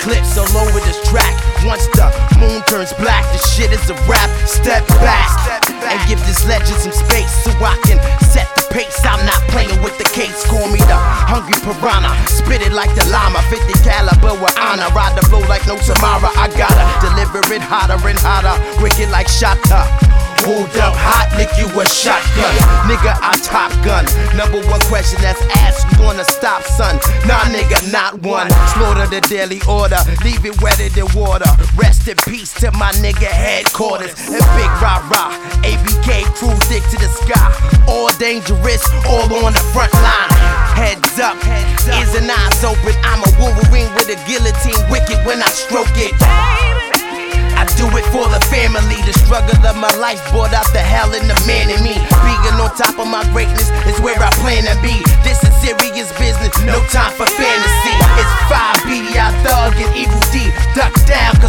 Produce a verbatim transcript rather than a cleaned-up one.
clips all over this track. Once the moon turns black, the shit is a rap. Step back and give this legend some space so I can set the pace. I'm not playing with the case. Call me the hungry piranha, spit it like the llama. Fifty caliber with honor, ride the flow like no tomorrow. I gotta deliver it hotter and hotter, wicked like Shatta. Hold up hot, lick you a shotgun. Nigga, I Top Gun. Number one question that's asked, you gonna stop, son? Nah, nigga, not one. Slaughter the daily order, leave it wetter than water. Rest in peace to my nigga headquarters. And big rah-rah, A B K crew, dick to the sky. All dangerous, all on the front line. Heads up, ears and eyes open. I'm a Wolverine with a guillotine, wicked when I stroke it. I do it for the family. The struggle of my life brought out the hell in the man in me. Being on top of my greatness is where I plan to be. This is serious business, no time for fantasy. It's five B D I Thug and Evil D. Duck down,